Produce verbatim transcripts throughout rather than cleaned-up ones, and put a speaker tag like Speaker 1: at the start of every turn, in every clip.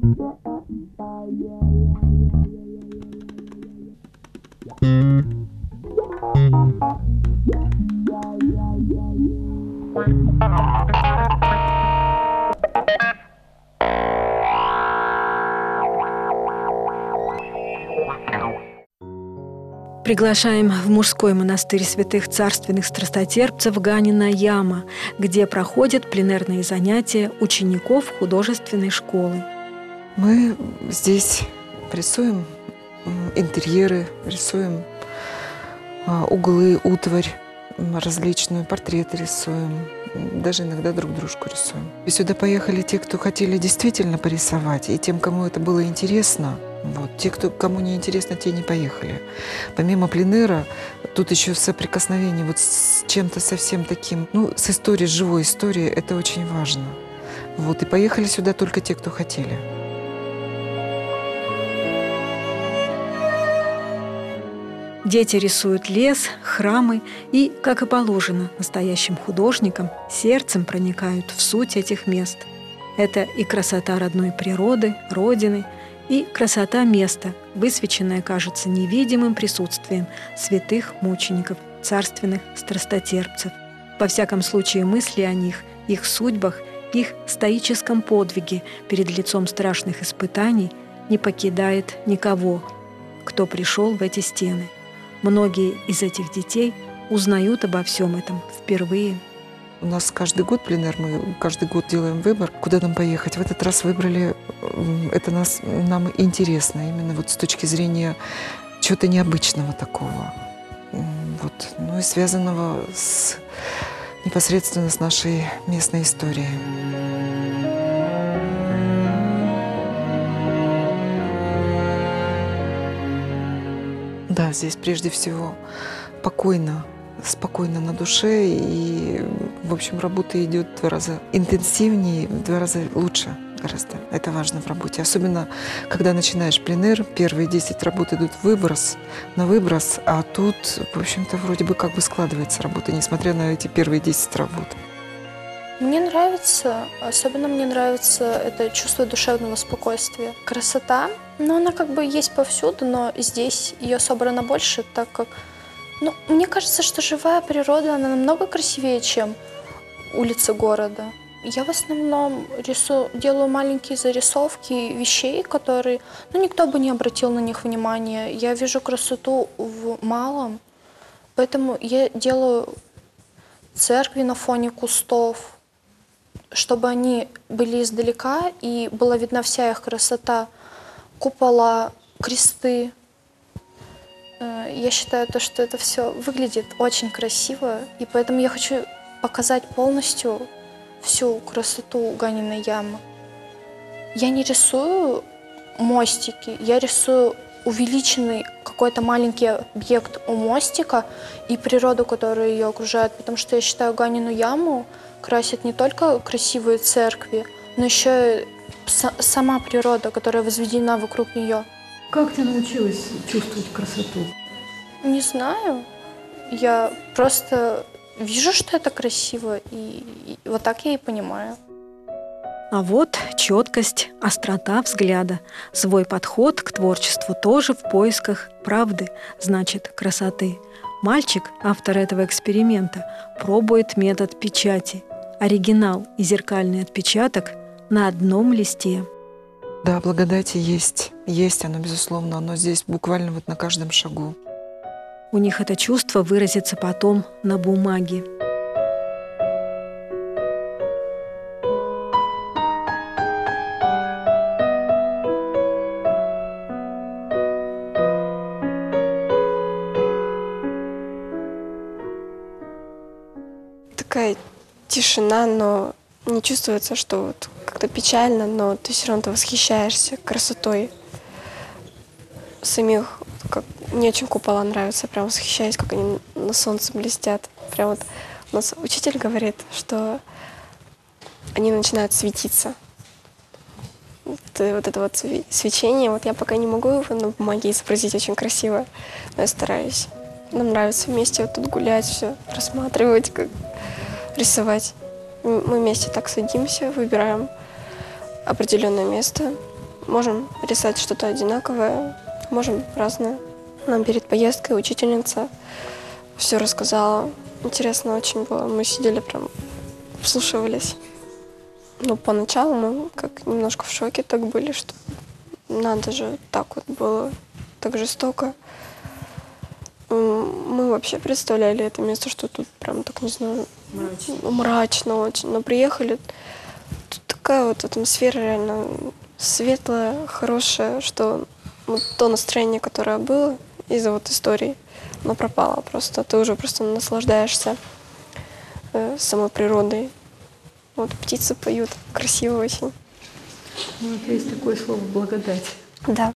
Speaker 1: Приглашаем в мужской монастырь святых царственных страстотерпцев Ганина яма, где проходят пленэрные занятия учеников художественной школы.
Speaker 2: Мы здесь рисуем интерьеры, рисуем углы, утварь различную, портреты рисуем, даже иногда друг дружку рисуем. И сюда поехали те, кто хотели действительно порисовать, и тем, кому это было интересно. Вот. Те, кто, кому не интересно, те не поехали. Помимо пленэра, тут еще соприкосновение вот с чем-то совсем таким, ну, с историей, с живой историей, это очень важно. Вот. И поехали сюда только те, кто хотели.
Speaker 1: Дети рисуют лес, храмы и, как и положено настоящим художникам, сердцем проникают в суть этих мест. Это и красота родной природы, родины, и красота места, высвеченная, кажется, невидимым присутствием святых мучеников, царственных страстотерпцев. Во всяком случае, мысли о них, их судьбах, их стоическом подвиге перед лицом страшных испытаний не покидает никого, кто пришел в эти стены. Многие из этих детей узнают обо всем этом впервые.
Speaker 2: У нас каждый год пленэр, мы каждый год делаем выбор, куда нам поехать. В этот раз выбрали, это нас, нам интересно, именно вот с точки зрения чего-то необычного такого. Вот. Ну и связанного с, непосредственно с нашей местной историей. Да, здесь прежде всего спокойно. спокойно на душе, и, в общем, работа идет в два раза интенсивнее, в два раза лучше гораздо. Это важно в работе. Особенно, когда начинаешь пленэр, первые десять работ идут в выброс, на выброс, а тут, в общем-то, вроде бы как бы складывается работа, несмотря на эти первые десять работ.
Speaker 3: Мне нравится, особенно мне нравится это чувство душевного спокойствия. Красота, ну, она как бы есть повсюду, но здесь ее собрано больше, так как Ну, мне кажется, что живая природа, она намного красивее, чем улицы города. Я в основном рисую, делаю маленькие зарисовки вещей, которые, ну, никто бы не обратил на них внимания. Я вижу красоту в малом, поэтому я делаю церкви на фоне кустов, чтобы они были издалека и была видна вся их красота, купола, кресты. Я считаю, то, что это все выглядит очень красиво, и поэтому я хочу показать полностью всю красоту Ганиной ямы. Я не рисую мостики, я рисую увеличенный какой-то маленький объект у мостика и природу, которая ее окружает, потому что я считаю, Ганину яму красит не только красивые церкви, но еще и сама природа, которая возведена вокруг нее.
Speaker 1: Как ты научилась чувствовать красоту?
Speaker 3: Не знаю. Я просто вижу, что это красиво, и, и вот так я и понимаю.
Speaker 1: А вот четкость, острота взгляда, свой подход к творчеству тоже в поисках правды, значит, красоты. Мальчик, автор этого эксперимента, пробует метод печати. Оригинал и зеркальный отпечаток на одном листе.
Speaker 2: Да, благодати есть. Есть оно, безусловно. Оно здесь буквально вот на каждом шагу.
Speaker 1: У них это чувство выразится потом на бумаге.
Speaker 4: Такая тишина, но не чувствуется, что вот как-то печально, но ты все равно восхищаешься красотой самих. Как, мне очень купола нравятся, прям восхищаюсь, как они на солнце блестят. Прям вот у нас учитель говорит, что они начинают светиться. Вот, вот это вот свечение, вот я пока не могу его на бумаге изобразить очень красиво, но я стараюсь. Нам нравится вместе вот тут гулять, все рассматривать, как рисовать. Мы вместе так садимся, выбираем определенное место можем рисовать что-то одинаковое, можем разное. Нам перед поездкой учительница все рассказала. Интересно очень было. Мы сидели прям, вслушивались. Ну, поначалу мы как немножко в шоке так были, что надо же, так вот было, так жестоко. Мы вообще представляли это место, что тут прям так, не знаю, мрачно, мрачно очень. Но приехали, тут такая вот атмосфера реально светлая, хорошая, что вот то настроение, которое было из-за вот истории, оно пропало просто. Ты уже просто наслаждаешься э, самой природой. Вот птицы поют, красиво очень.
Speaker 1: Ну, это есть такое слово «благодать».
Speaker 4: Да.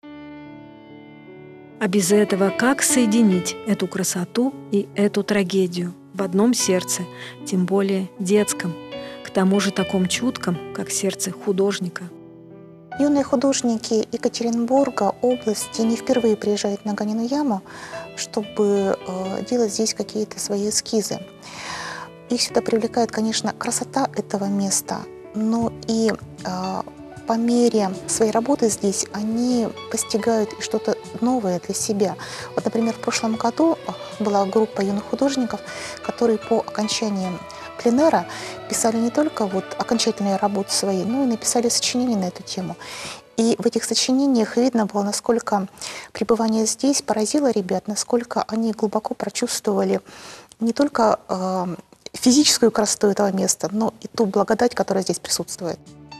Speaker 1: А без этого как соединить эту красоту и эту трагедию в одном сердце, тем более детском, к тому же таком чутком, как сердце художника?
Speaker 5: Юные художники Екатеринбурга, области не впервые приезжают на Ганину яму, чтобы э, делать здесь какие-то свои эскизы. Их сюда привлекает, конечно, красота этого места, но и э, по мере своей работы здесь они постигают что-то новое для себя. Вот, например, в прошлом году была группа юных художников, которые по окончании пленэра писали не только вот окончательные работы свои, но и написали сочинения на эту тему. И в этих сочинениях видно было, насколько пребывание здесь поразило ребят, насколько они глубоко прочувствовали не только э, физическую красоту этого места, но и ту благодать, которая здесь присутствует.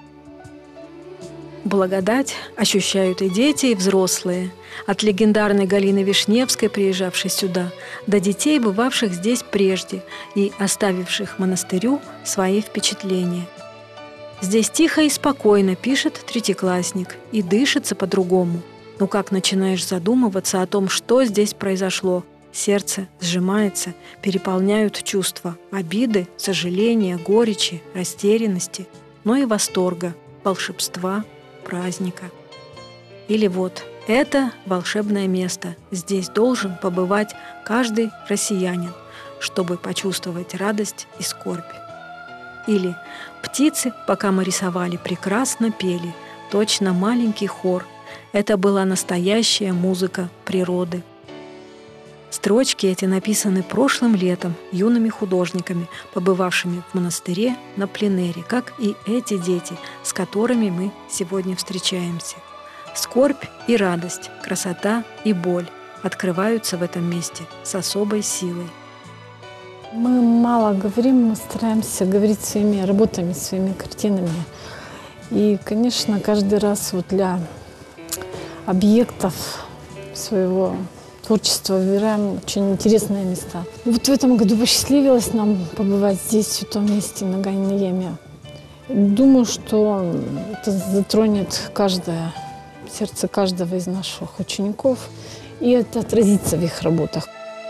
Speaker 1: Благодать ощущают и дети, и взрослые. От легендарной Галины Вишневской, приезжавшей сюда, до детей, бывавших здесь прежде и оставивших монастырю свои впечатления. Здесь тихо и спокойно, пишет третьеклассник, и дышится по-другому. Но как начинаешь задумываться о том, что здесь произошло, сердце сжимается, переполняют чувства обиды, сожаления, горечи, растерянности, но и восторга, волшебства, праздника. Или вот это волшебное место. Здесь должен побывать каждый россиянин, чтобы почувствовать радость и скорбь. Или птицы, пока мы рисовали, прекрасно пели, точно маленький хор. Это была настоящая музыка природы. Строчки эти написаны прошлым летом юными художниками, побывавшими в монастыре на пленэре, как и эти дети, с которыми мы сегодня встречаемся. Скорбь и радость, красота и боль открываются в этом месте с особой силой.
Speaker 6: Мы мало говорим, мы стараемся говорить своими работами, своими картинами. И, конечно, каждый раз вот для объектов своего творчества выбираем очень интересные места. Вот в этом году посчастливилось нам побывать здесь, в том месте, на Ганиной яме. Думаю, что это затронет каждое сердце каждого из наших учеников, и это отразится в их работах.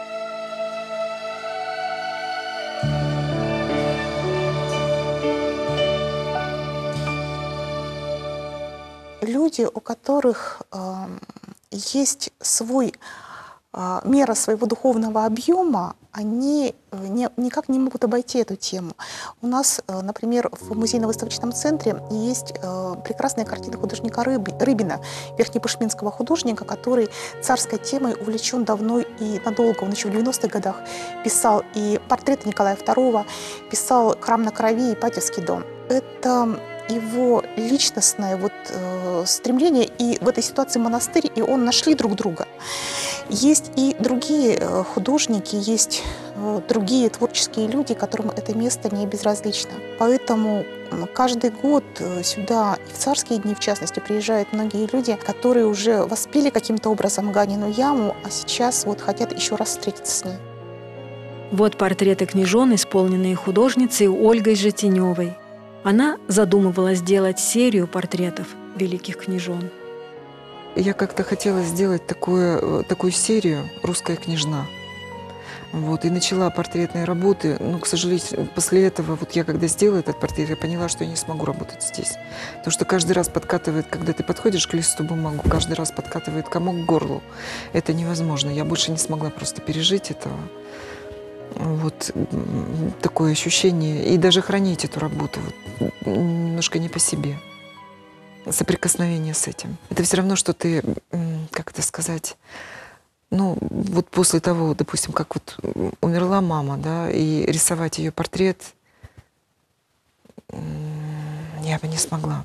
Speaker 5: Люди, у которых э, есть свой мера своего духовного объема, они не, никак не могут обойти эту тему. У нас, например, в музейно-выставочном центре есть прекрасная картина художника Рыбина, верхнепышминского художника, который царской темой увлечен давно и надолго. Он еще в девяностых годах писал и портреты Николая второго, писал «Храм на крови» и «Ипатьевский дом». Это его личностное вот, э, стремление, и в этой ситуации монастырь и он нашли друг друга. Есть и другие э, художники, есть э, другие творческие люди, которым это место не безразлично. Поэтому каждый год сюда, и в царские дни в частности, приезжают многие люди, которые уже воспели каким-то образом Ганину яму, а сейчас вот хотят еще раз встретиться с ней.
Speaker 1: Вот портреты княжон, исполненные художницей Ольгой Житиневой. Она задумывала сделать серию портретов великих княжон.
Speaker 2: Я как-то хотела сделать такую, такую серию «Русская княжна». Вот, и начала портретные работы, но, к сожалению, после этого, вот я когда сделала этот портрет, я поняла, что я не смогу работать здесь. Потому что каждый раз подкатывает, когда ты подходишь к листу бумагу, каждый раз подкатывает комок к горлу. Это невозможно. Я больше не смогла просто пережить этого. Вот такое ощущение. И даже хранить эту работу вот, немножко не по себе. соприкосновение с этим. Это все равно, что ты, как это сказать, ну, вот после того, допустим, как вот умерла мама, да, и рисовать ее портрет я бы не смогла.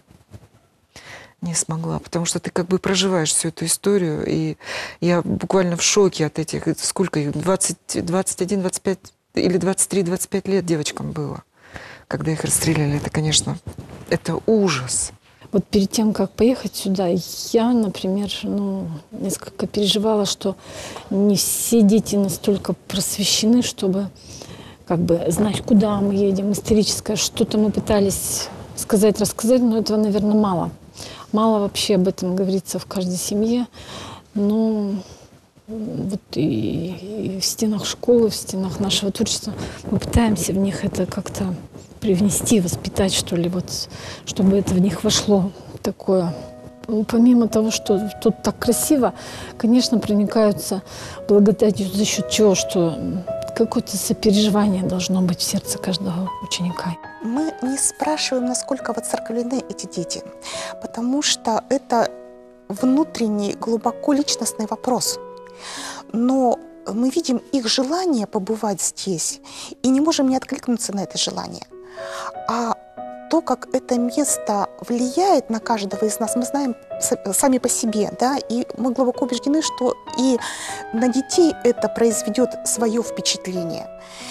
Speaker 2: Не смогла, потому что ты как бы проживаешь всю эту историю, и я буквально в шоке от этих, сколько их, двадцать, двадцать один, двадцать пять или двадцать три, двадцать пять лет девочкам было, когда их расстреляли. Это, конечно, это ужас.
Speaker 6: Вот перед тем, как поехать сюда, я, например, ну, несколько переживала, что не все дети настолько просвещены, чтобы как бы знать, куда мы едем, историческое. Что-то мы пытались сказать, рассказать, но этого, наверное, мало. Мало вообще об этом говорится в каждой семье. Но вот и, и в стенах школы, в стенах нашего творчества мы пытаемся в них это как-то привнести, воспитать, что ли, вот, чтобы это в них вошло такое. Ну, помимо того, что тут так красиво, конечно, проникаются благодатью за счет чего, что какое-то сопереживание должно быть в сердце каждого ученика.
Speaker 5: Мы не спрашиваем, насколько воцерквлены эти дети, потому что это внутренний, глубоко личностный вопрос. Но мы видим их желание побывать здесь и не можем не откликнуться на это желание. А то, как это место влияет на каждого из нас, мы знаем сами по себе, да, и мы глубоко убеждены, что и на детей это произведет свое впечатление.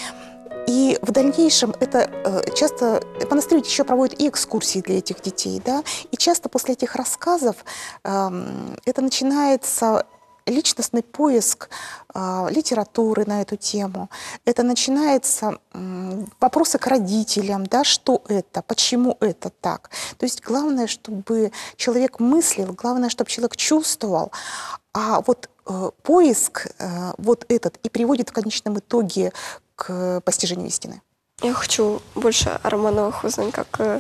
Speaker 5: И в дальнейшем это часто монастырь еще проводит и экскурсии для этих детей, да, и часто после этих рассказов э, это начинается личностный поиск э, литературы на эту тему. Это начинается э, вопросы к родителям, да, что это, почему это так. То есть главное, чтобы человек мыслил, главное, чтобы человек чувствовал, а вот э, поиск э, вот этот и приводит в конечном итоге к постижению истины.
Speaker 4: Я хочу больше о Романовых узнать, как,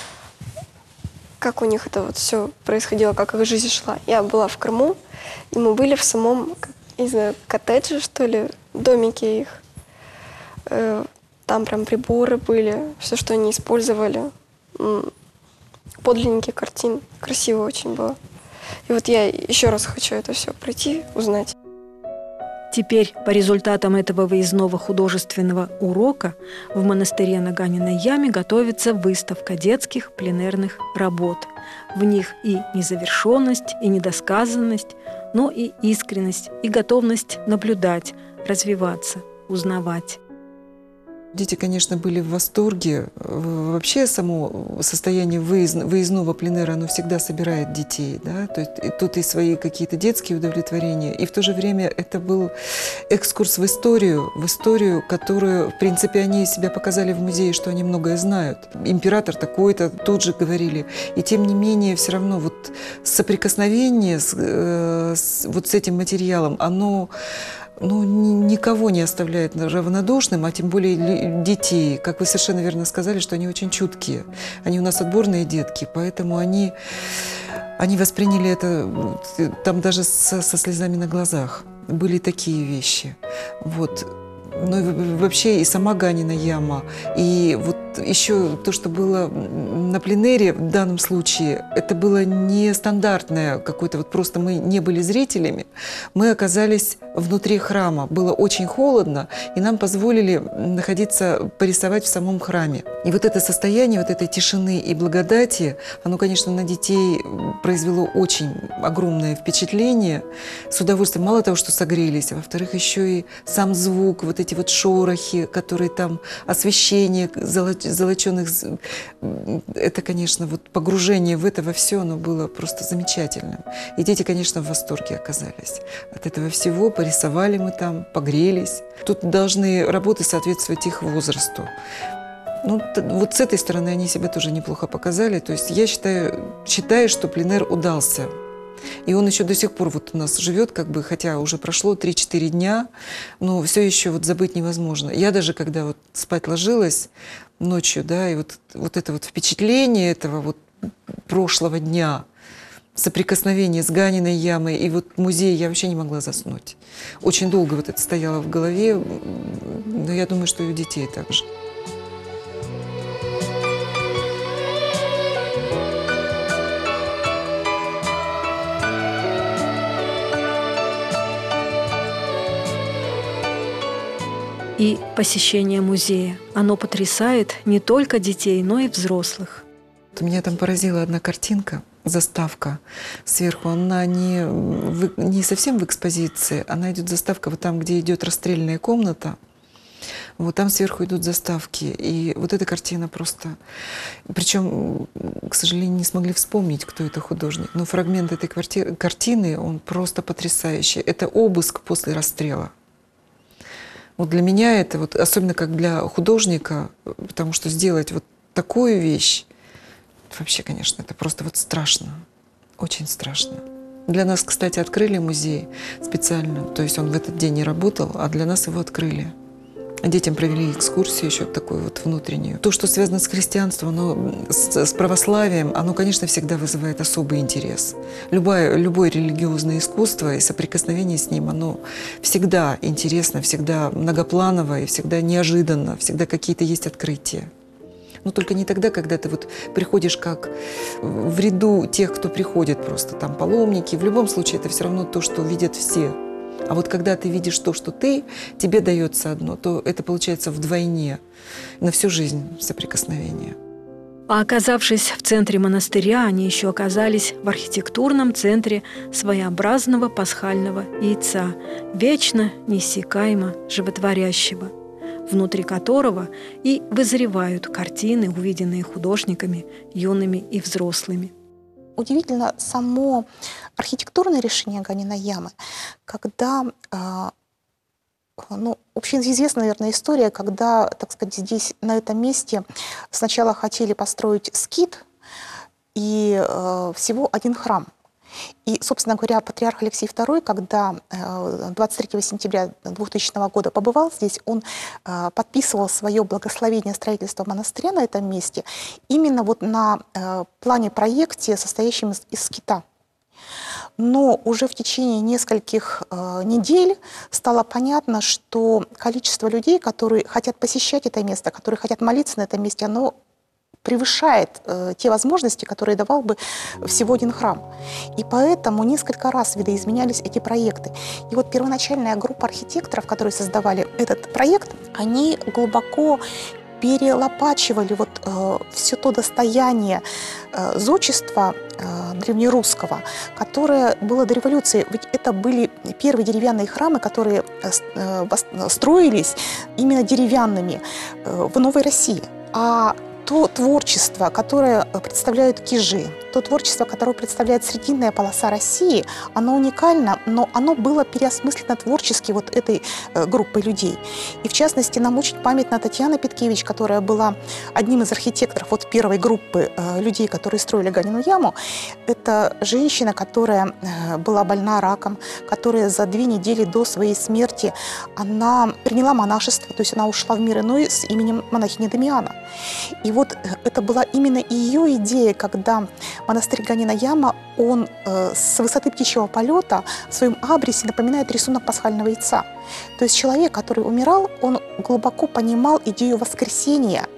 Speaker 4: как у них это вот все происходило, как их жизнь шла. Я была в Крыму, и мы были в самом, не знаю, коттедже, что ли, домике их. Там прям приборы были, все, что они использовали. Подлинники картин. Красиво очень было. И вот я еще раз хочу это все пройти, узнать.
Speaker 1: Теперь, по результатам этого выездного художественного урока, в монастыре на Ганиной яме готовится выставка детских пленэрных работ. В них и незавершенность, и недосказанность, но и искренность, и готовность наблюдать, развиваться, узнавать.
Speaker 2: Дети, конечно, были в восторге. Вообще само состояние выездного пленэра, оно всегда собирает детей. Да? То есть и тут и свои какие-то детские удовлетворения. И в то же время это был экскурс в историю, в историю, которую, в принципе, они себя показали в музее, что они многое знают. Император такой-то, тут же говорили. И тем не менее, все равно вот соприкосновение с, с, вот с этим материалом, оно... ну, никого не оставляет равнодушным, а тем более детей. Как вы совершенно верно сказали, что они очень чуткие. Они у нас отборные детки, поэтому они, они восприняли это там даже со, со слезами на глазах. Были такие вещи. Вот. Ну и вообще и сама Ганина яма, и вот еще то, что было на пленэре в данном случае, это было нестандартное какое-то, вот просто мы не были зрителями, мы оказались внутри храма, было очень холодно, и нам позволили находиться, порисовать в самом храме. И вот это состояние, вот этой тишины и благодати, оно, конечно, на детей произвело очень огромное впечатление, с удовольствием, мало того, что согрелись, а во-вторых, еще и сам звук, вот эти вот шорохи, которые там, освещение золоченых, это, конечно, вот погружение в это во все, оно было просто замечательным. И дети, конечно, в восторге оказались от этого всего, порисовали мы там, погрелись. Тут должны работы соответствовать их возрасту. Ну, вот с этой стороны они себя тоже неплохо показали. То есть я считаю, считаю, что пленэр удался. И он еще до сих пор вот у нас живет, как бы, хотя уже прошло три-четыре дня, но все еще вот забыть невозможно. Я даже, когда вот спать ложилась ночью, да, и вот, вот это вот впечатление этого вот прошлого дня, соприкосновение с Ганиной ямой и вот музей, я вообще не могла заснуть. Очень долго вот это стояло в голове, но я думаю, что и у детей так же.
Speaker 1: и посещение музея. Оно потрясает не только детей, но и взрослых.
Speaker 2: Меня там поразила одна картинка, заставка сверху. Она не, в, не совсем в экспозиции, она идет заставка вот там, где идет расстрельная комната. Вот там сверху идут заставки. И вот эта картина просто... Причем, к сожалению, не смогли вспомнить, кто это художник. Но фрагмент этой кварти... картины, он просто потрясающий. Это обыск после расстрела. Вот для меня это, вот, особенно как для художника, потому что сделать вот такую вещь, вообще, конечно, это просто вот страшно, очень страшно. Для нас, кстати, открыли музей специально, то есть он в этот день не работал, а для нас его открыли. Детям провели экскурсию еще такую вот внутреннюю. То, что связано с христианством, оно, с, с православием, оно, конечно, всегда вызывает особый интерес. Любое, любое религиозное искусство и соприкосновение с ним, оно всегда интересно, всегда многопланово и всегда неожиданно, всегда какие-то есть открытия. Но только не тогда, когда ты вот приходишь как в ряду тех, кто приходит просто, там паломники. В любом случае это все равно то, что видят все. А вот когда ты видишь то, что ты, тебе дается одно, то это получается вдвойне, на всю жизнь соприкосновение.
Speaker 1: А оказавшись в центре монастыря, они еще оказались в архитектурном центре своеобразного пасхального яйца, вечно, неиссякаемо животворящего, внутри которого и вызревают картины, увиденные художниками, юными и взрослыми.
Speaker 5: Удивительно само архитектурное решение Ганина ямы, когда, ну, общеизвестная, наверное, история, когда, так сказать, здесь, на этом месте сначала хотели построить скит и всего один храм. И, собственно говоря, патриарх Алексей второй, когда двадцать третьего сентября двухтысячного года побывал здесь, он подписывал свое благословение строительства монастыря на этом месте именно вот на плане-проекте, состоящем из, из скита. Но уже в течение нескольких недель стало понятно, что количество людей, которые хотят посещать это место, которые хотят молиться на этом месте, оно превышает э, те возможности, которые давал бы всего один храм. И поэтому несколько раз видоизменялись эти проекты. И вот первоначальная группа архитекторов, которые создавали этот проект, они глубоко перелопачивали вот э, все то достояние э, зодчества э, древнерусского, которое было до революции. Ведь это были первые деревянные храмы, которые э, строились именно деревянными э, в Новой России. А то творчество, которое представляют кижи, то творчество, которое представляет срединная полоса России, оно уникально, но оно было переосмыслено творчески вот этой э, группой людей. И в частности, нам очень памятна Татьяна Петкевич, которая была одним из архитекторов вот первой группы э, людей, которые строили Ганину яму. Это женщина, которая э, была больна раком, которая за две недели до своей смерти она приняла монашество, то есть она ушла в мир иной с именем монахини Дамиана. И вот это была именно ее идея, когда монастырь Ганина яма, он э, с высоты птичьего полета в своем абресе напоминает рисунок пасхального яйца. То есть человек, который умирал, он глубоко понимал идею воскресения.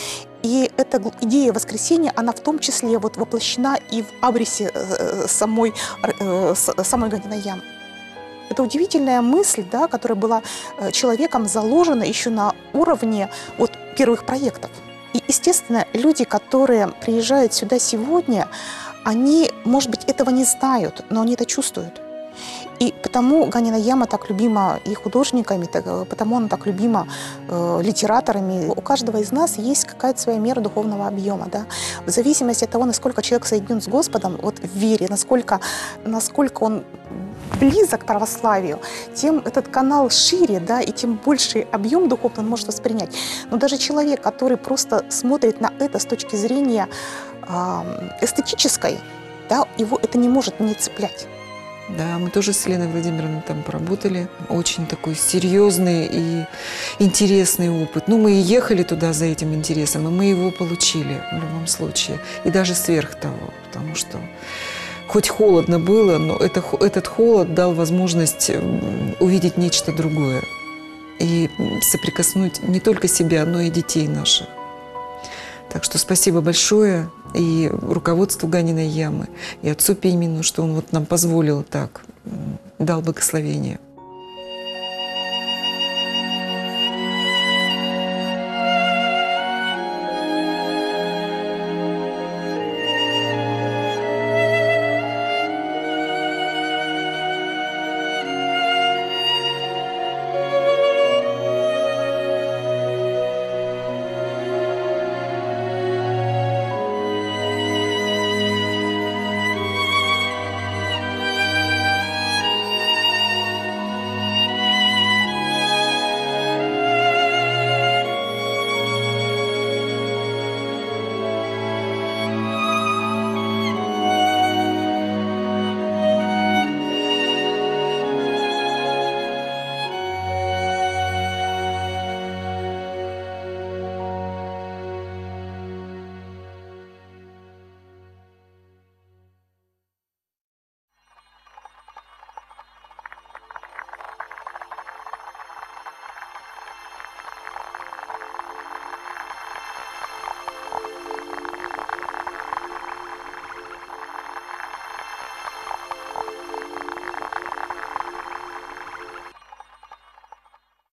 Speaker 5: И эта идея воскресения, она в том числе вот воплощена и в абресе э, самой, э, самой Ганиной ямы. Это удивительная мысль, да, которая была человеком заложена еще на уровне вот, первых проектов. И, естественно, люди, которые приезжают сюда сегодня, они, может быть, этого не знают, но они это чувствуют. И потому Ганина яма так любима и художниками, так, потому она так любима э, литераторами. У каждого из нас есть какая-то своя мера духовного объема. Да? В зависимости от того, насколько человек соединен с Господом вот, в вере, насколько, насколько он близок к православию, тем этот канал шире, да, и тем больший объем духовный он может воспринять. Но даже человек, который просто смотрит на это с точки зрения э, эстетической, да, его это не может не цеплять.
Speaker 2: Да, мы тоже с Еленой Владимировной там поработали. Очень такой серьезный и интересный опыт. Ну, мы и ехали туда за этим интересом, и мы его получили в любом случае. И даже сверх того, потому что хоть холодно было, но это, этот холод дал возможность увидеть нечто другое. И соприкоснуть не только себя, но и детей наших. Так что спасибо большое и руководству Ганиной ямы, и отцу Пимену, что он вот нам позволил так, дал благословение.